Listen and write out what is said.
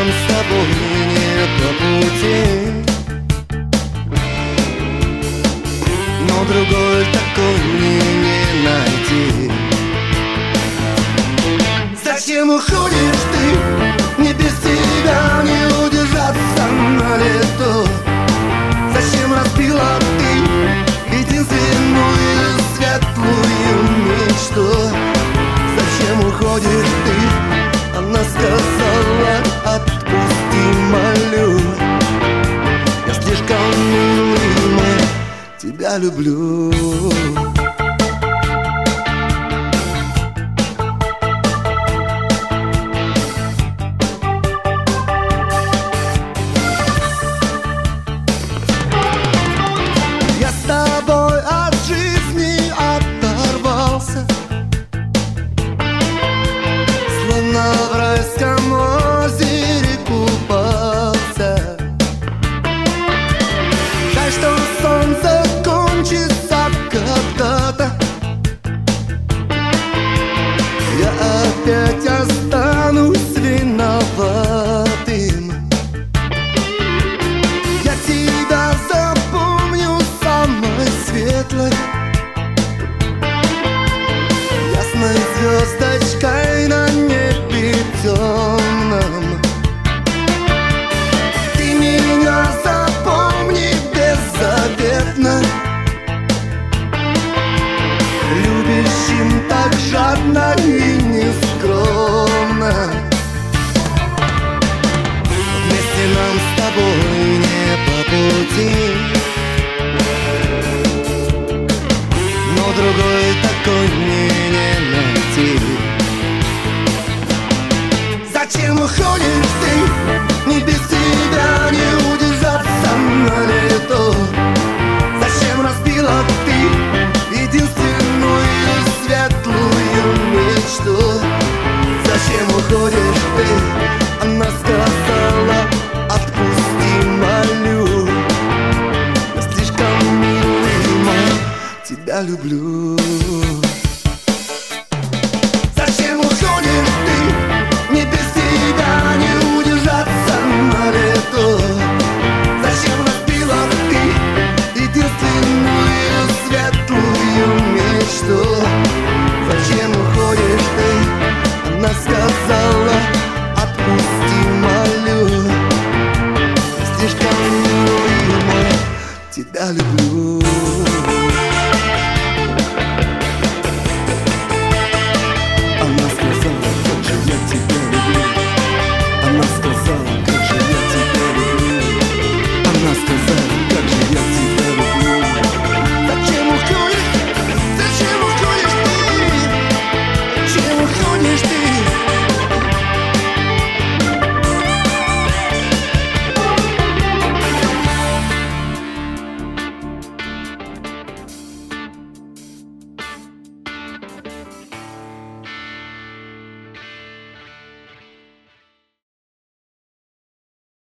нам с тобой не по пути, но другой такой мне не найти. Зачем уходишь ты? Не без тебя не удержаться на лето. Зачем разбила ты единственную светлую мечту? Зачем уходишь ты? Она сказала: отпусти, молю. Я слишком милый, тебя люблю. Я с тобой от жизни оторвался, словно в райском озере купался. Жаль, что солнце кончится когда-то. Я опять останусь виноватым. Я тебя запомню самой светлой, ясной звездочкой на небе темном. Ты меня запомни беззаветно, любящим так жадно и нескромно. Вместе нам с тобой не по пути, но другой такой мне не найти. Зачем уходишь ты? Не без тебя не удержаться на лето. Зачем разбила ты единственную светлую мечту? Зачем уходишь ты? Она сказала: отпусти, молю. Я слишком милый, тебя люблю. Зачем уходишь ты? Не без тебя не удержаться на лето. Зачем разбила ты единственную светлую мечту? Зачем уходишь ты? Она сказала: отпусти, молю. Я слишком милый, тебя люблю.